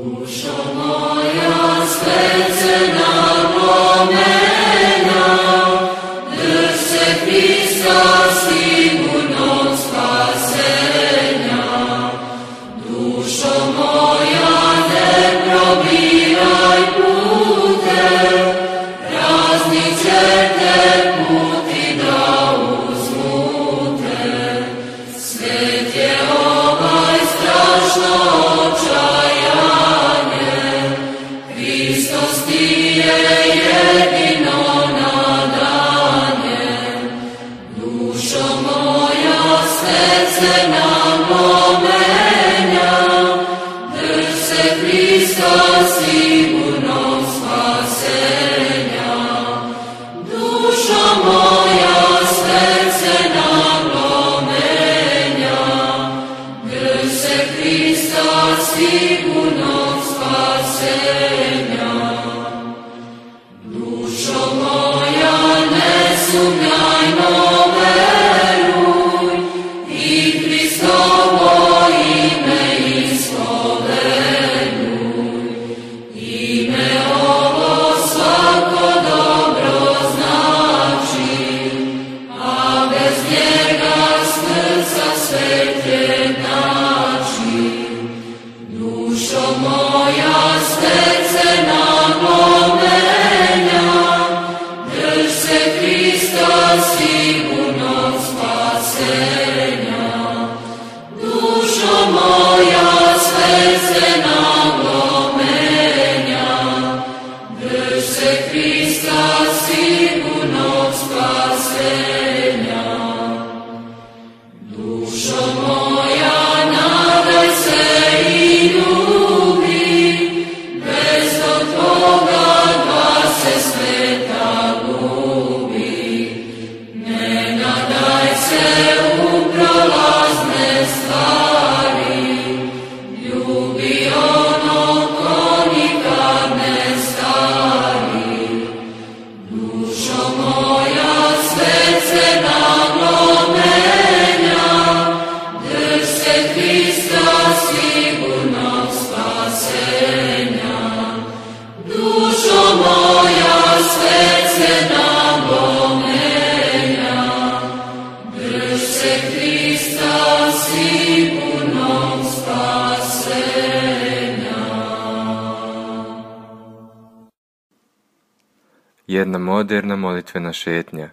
Jedna moderna molitvena šetnja.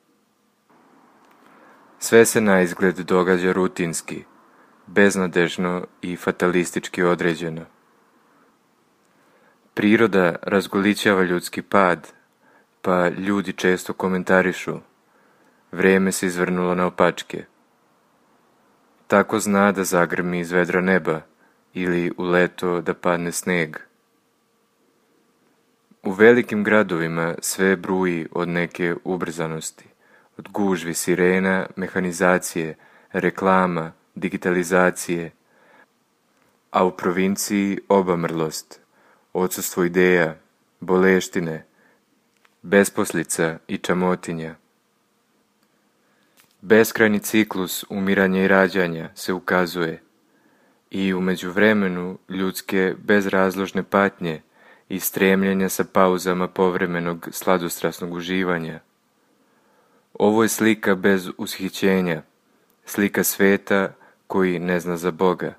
Sve se naizgled događa rutinski, beznadežno i fatalistički određeno. Priroda razgolićava ljudski pad, pa ljudi često komentarišu: vrijeme se izvrnulo naopačke. Tako zna da zagrmi iz vedra neba ili u leto da padne sneg. U velikim gradovima sve bruji od neke ubrzanosti, od gužvi sirena, mehanizacije, reklama, digitalizacije, a u provinciji obamrlost, odsustvo ideja, boleštine, besposlica i čamotinja. Beskrajni ciklus umiranja i rađanja se ukazuje i u međuvremenu ljudske bezrazložne patnje i stremljenja sa pauzama povremenog sladostrasnog uživanja. Ovo je slika bez ushićenja, slika sveta koji ne zna za Boga.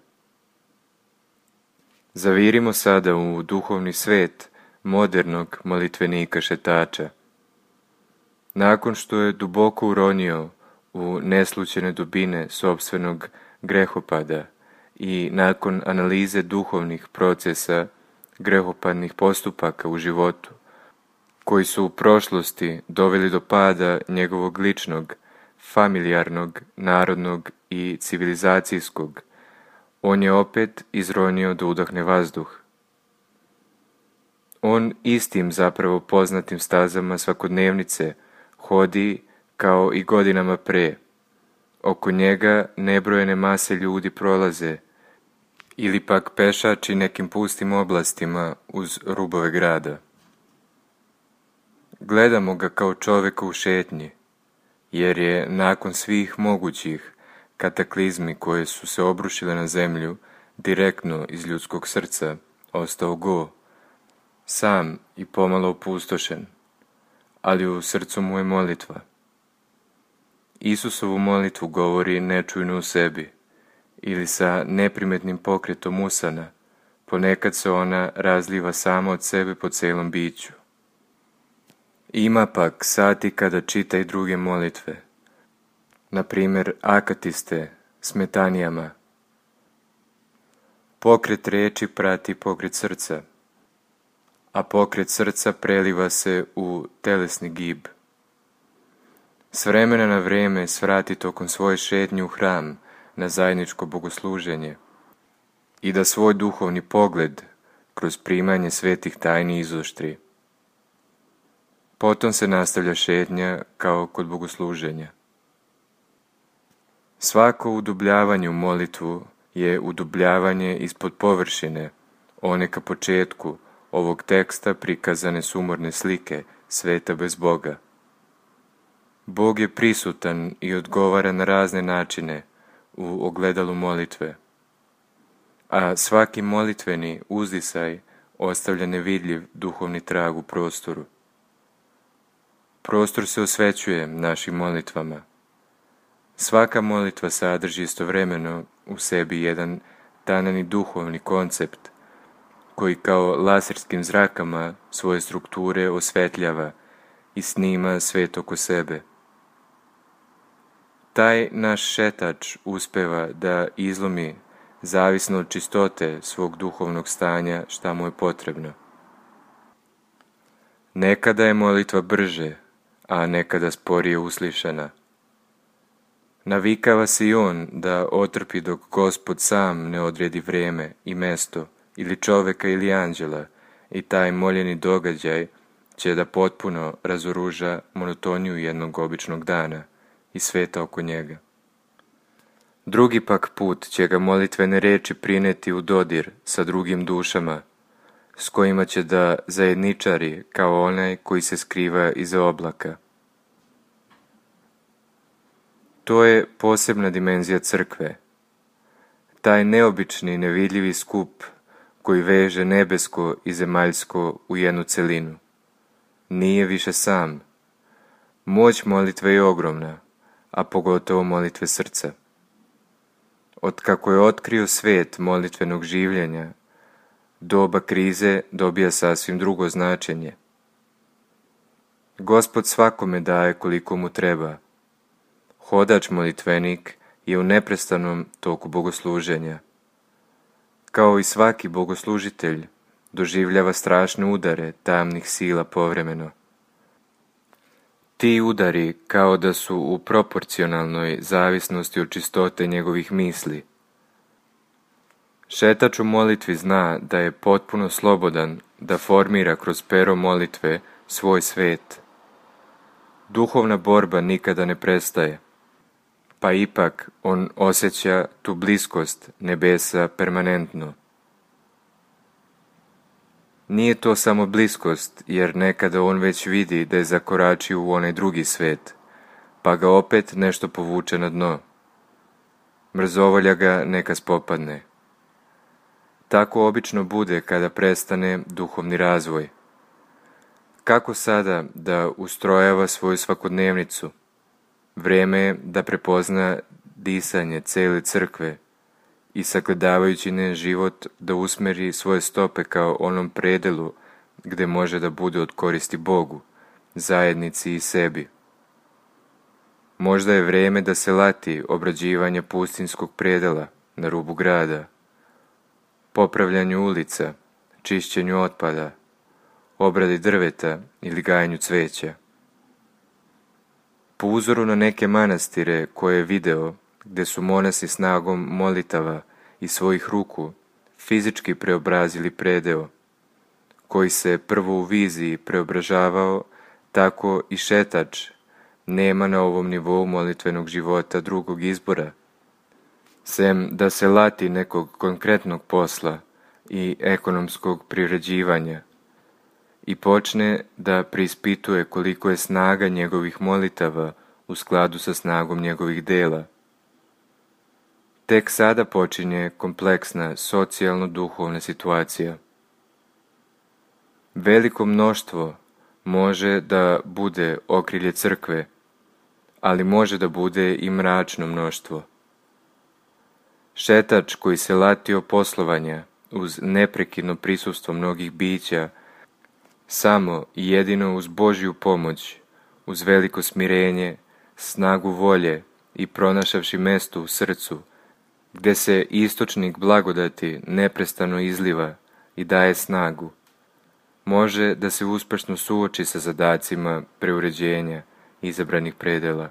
Zavirimo sada u duhovni svet modernog molitvenika šetača. Nakon što je duboko uronio u neslućene dubine sopstvenog grehopada i nakon analize duhovnih procesa grehopadnih postupaka u životu, koji su u prošlosti doveli do pada njegovog ličnog, familijarnog, narodnog i civilizacijskog, on je opet izronio da udahne vazduh. On istim zapravo poznatim stazama svakodnevnice hodi kao i godinama pre. Oko njega nebrojene mase ljudi prolaze ili pak pešači nekim pustim oblastima uz rubove grada. Gledamo ga kao čoveka u šetnji, jer je nakon svih mogućih kataklizmi koje su se obrušile na zemlju direktno iz ljudskog srca ostao go, sam i pomalo opustošen, ali u srcu mu je molitva. Isusovu molitvu govori nečujno u sebi ili sa neprimetnim pokretom usana, ponekad se ona razliva sama od sebe po celom biću. Ima pak sati kada čita i druge molitve, na primjer akatiste, smetanijama. Pokret reči prati pokret srca, a pokret srca preliva se u telesni gib. S vremena na vreme svrati tokom svoje šetnje u hram na zajedničko bogosluženje i da svoj duhovni pogled kroz primanje svetih tajni izoštri. Potom se nastavlja šetnja kao kod bogosluženja. Svako udubljavanje u molitvu je udubljavanje ispod površine, one ka početku ovog teksta prikazane sumorne slike sveta bez Boga. Bog je prisutan i odgovara na razne načine u ogledalu molitve, a svaki molitveni uzdisaj ostavlja nevidljiv duhovni trag u prostoru. Prostor se osvećuje našim molitvama. Svaka molitva sadrži istovremeno u sebi jedan tanani duhovni koncept koji kao laserskim zrakama svoje strukture osvetljava i snima svet oko sebe. Taj naš šetač uspeva da izlomi, zavisno od čistote svog duhovnog stanja, šta mu je potrebno. Nekada je molitva brže, a nekada sporije uslišana. Navikava se i on da otrpi dok Gospod sam ne odredi vrijeme i mesto, ili čoveka ili anđela, i taj moljeni događaj će da potpuno razoruža monotoniju jednog običnog dana i sveta oko njega. Drugi pak put će ga molitvene reči prineti u dodir sa drugim dušama, s kojima će da zajedničari kao onaj koji se skriva iza oblaka. To je posebna dimenzija crkve. Taj neobični, nevidljivi skup koji veže nebesko i zemaljsko u jednu celinu. Nije više sam. Moć molitve je ogromna, a pogotovo molitve srca. Otkako je otkrio svet molitvenog življenja, doba krize dobija sasvim drugo značenje. Gospod svakome daje koliko mu treba. Hodač molitvenik je u neprestanom toku bogosluženja. Kao i svaki bogoslužitelj, doživljava strašne udare tamnih sila povremeno. Ti udari kao da su u proporcionalnoj zavisnosti od čistote njegovih misli. Šetač u molitvi zna da je potpuno slobodan da formira kroz pero molitve svoj svet. Duhovna borba nikada ne prestaje, pa ipak on osjeća tu bliskost nebesa permanentno. Nije to samo bliskost, jer nekada on već vidi da je zakoračio u onaj drugi svet, pa ga opet nešto povuče na dno. Mrzovolja ga neka spopadne. Tako obično bude kada prestane duhovni razvoj. Kako sada da ustrojava svoju svakodnevnicu? Vreme je da prepozna disanje cele crkve i sagledavajući njen život da usmeri svoje stope kao onom predelu gde može da bude od koristi Bogu, zajednici i sebi. Možda je vreme da se lati obrađivanja pustinskog predela na rubu grada, popravljanju ulica, čišćenju otpada, obradi drveta ili gajanju cveća. Po uzoru na neke manastire koje je video, gde su monasi snagom molitava i svojih ruku fizički preobrazili predeo, koji se prvo u viziji preobražavao, tako i šetač nema na ovom nivou molitvenog života drugog izbora, sem da se lati nekog konkretnog posla i ekonomskog priređivanja i počne da preispituje koliko je snaga njegovih molitava u skladu sa snagom njegovih dela. Tek sada počinje kompleksna socijalno-duhovna situacija. Veliko mnoštvo može da bude okrilje crkve, ali može da bude i mračno mnoštvo. Šetač koji se latio poslovanja uz neprekidno prisustvo mnogih bića, samo i jedino uz Božju pomoć, uz veliko smirenje, snagu volje i pronašavši mesto u srcu, gde se istočnik blagodati neprestano izliva i daje snagu, može da se uspešno suoči sa zadacima preuređenja izabranih predela.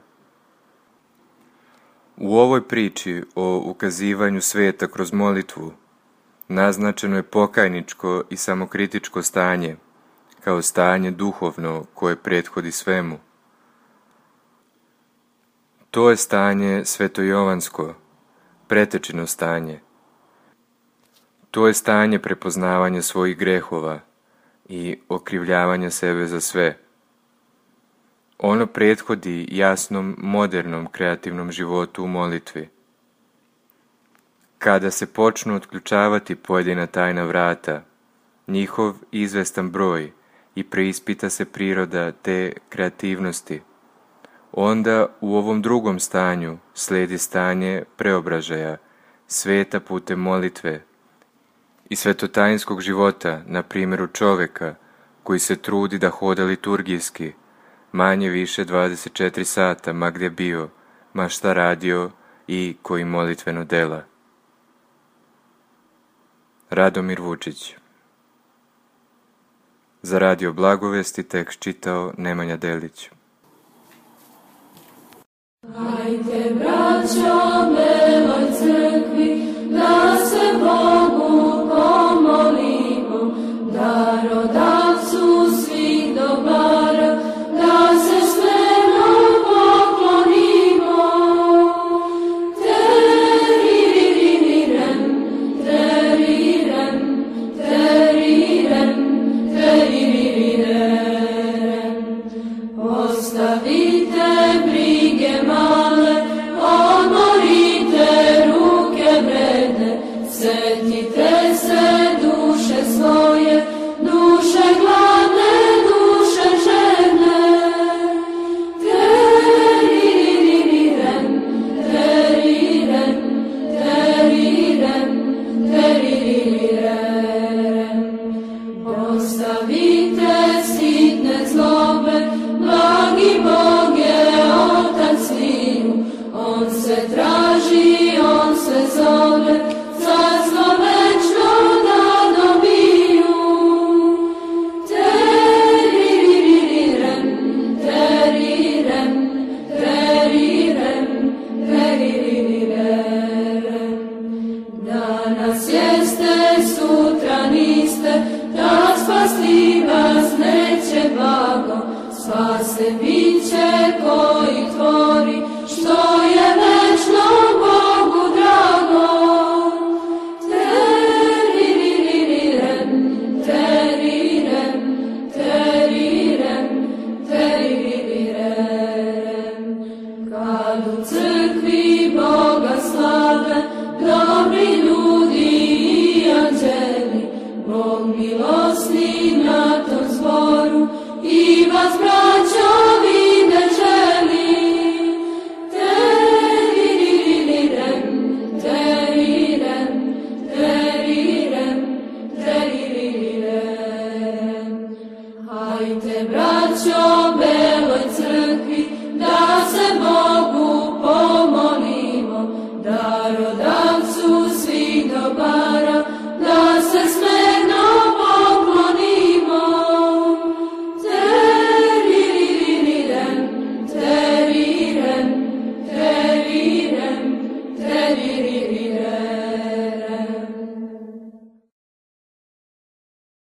U ovoj priči o ukazivanju sveta kroz molitvu naznačeno je pokajničko i samokritičko stanje, kao stanje duhovno koje prethodi svemu. To je stanje svetojovansko, pretečeno stanje. To je stanje prepoznavanja svojih grehova i okrivljavanja sebe za sve. Ono prethodi jasnom, modernom, kreativnom životu u molitvi. Kada se počnu otključavati pojedina tajna vrata, njihov izvestan broj i preispita se priroda te kreativnosti, onda u ovom drugom stanju sledi stanje preobražaja, sveta putem molitve i svetotajinskog života na primjeru čoveka koji se trudi da hoda liturgijski, manje više 24 sata, ma gdje bio, ma šta radio i koji molitveno dela. Radomir Vučić. Za Radio Blagovesti tekst čitao Nemanja Delić. Hajde, braćo, beloj crkvi, da se Bogu pomolimo, darodavcu svih dobara, da se smeno poklonimo. Teririrem, teririrem, teririrem, teririrem. Ostavite brige male, odmorite ruke vredne, setite se duše svoje, duše gladne, duše žedne. Teririrem, teririrem, teririrem, teririrem. Ostavite sitne zlobe, blagi Bog je Otac sviju, on se traži, on se zove, carstvo večno da dobiju. Teririrem, teririrem, teririrem, teririrem. Danas jeste, sutra niste, da spasti vas neće blago, spase biće koji tvori, što je večno Bogu drago. Teririrem, teririrem, teririrem, teririrem. Kad u crkvi Boga slave, dobri ljudi i anđeli, Bog milosni na tom zboru i vas